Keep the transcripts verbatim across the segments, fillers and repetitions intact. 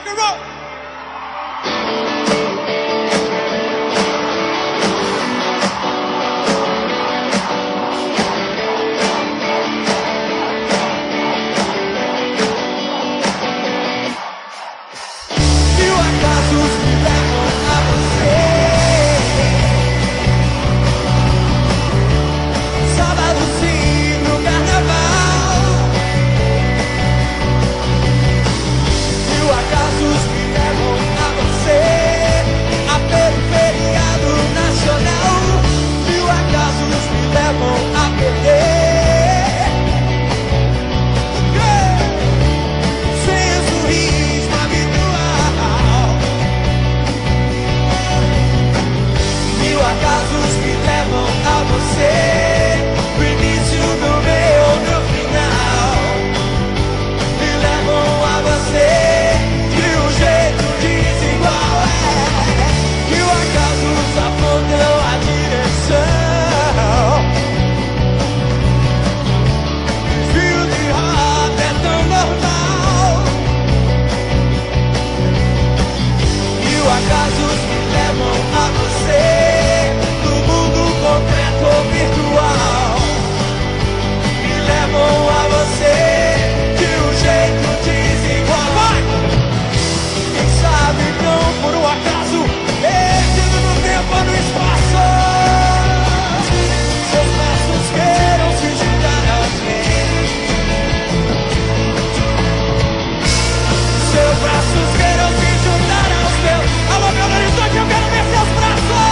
rock and roll. Mil acasos me levam a você. Sábado sim no carnaval. Mil acasos me levam a você. Até o feriado nacional. Mil acasos me levam a perder. Yeah. Sem o sorriso habitual. Mil acasos me levam a você. No início, no meio, no final. Me levam a você de um jeito desigual. É que o acasos apontam a direção. Desvio de rota é tão normal. Mil acasos me levam a você. No mundo concreto ou virtual. Me levam a você de um jeito desigual. Vai! Quem sabe não por um acaso, perdido no tempo ou no espaço. Seus braços queiram se juntar aos meus. Seus braços queiram se juntar aos meus. Alô, meu horizonte, eu quero ver seus braços.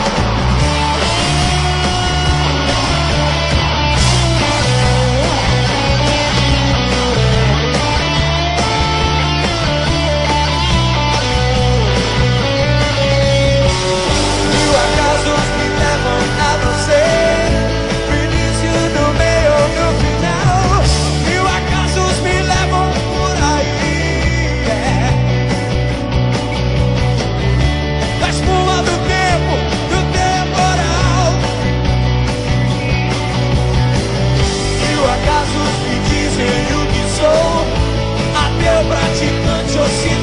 Mil acasos me levam a você. No início, no meio, no final. Mil acasos me levam por aí. É. Da espuma do tempo, do temporal. Mil acasos me dizem o que sou. Ateu praticante oceano.